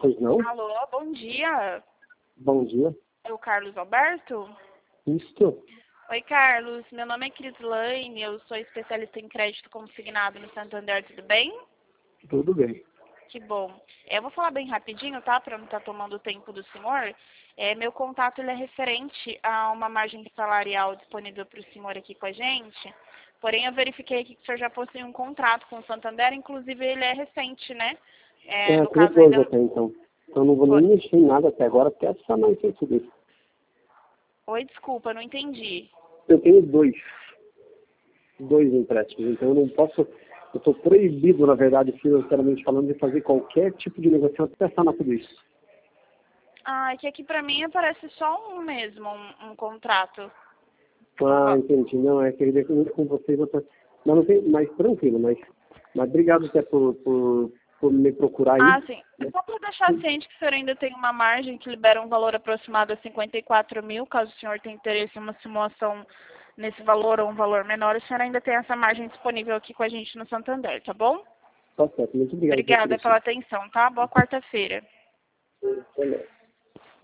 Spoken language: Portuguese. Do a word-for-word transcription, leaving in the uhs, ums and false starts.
Pois não? Alô, bom dia. Bom dia. É o Carlos Alberto? Isto? Oi, Carlos. Meu nome é Crislaine, eu sou especialista em crédito consignado no Santander, tudo bem? Tudo bem. Que bom. É, eu vou falar bem rapidinho, tá? Para não estar tomando o tempo do senhor. É, meu contato ele é referente a uma margem salarial disponível para o senhor aqui com a gente. Porém, eu verifiquei aqui que o senhor já possui um contrato com o Santander, inclusive ele é recente, né? É, É, no tem caso dois ainda... até então. Então não vou nem mexer em nada até agora, porque essa não é isso desse. Oi, desculpa, não entendi. Eu tenho dois. Dois empréstimos, então eu não posso. Eu estou proibido, na verdade, financeiramente falando, de fazer qualquer tipo de negociação até sanar tudo isso. Ah, é que aqui pra mim aparece só um mesmo, um, um contrato. Ah, entendi. Não, é que ele muito com vocês, eu tô... mas não tem, mas tranquilo, mas, mas obrigado até por, por, por me procurar aí. Ah, sim. É só para deixar ciente que o senhor ainda tem uma margem que libera um valor aproximado a cinquenta e quatro mil, caso o senhor tenha interesse em uma simulação nesse valor ou um valor menor, o senhor ainda tem essa margem disponível aqui com a gente no Santander, tá bom? Tá certo, muito obrigado por Obrigada isso. pela atenção, tá? Boa quarta-feira. Valeu.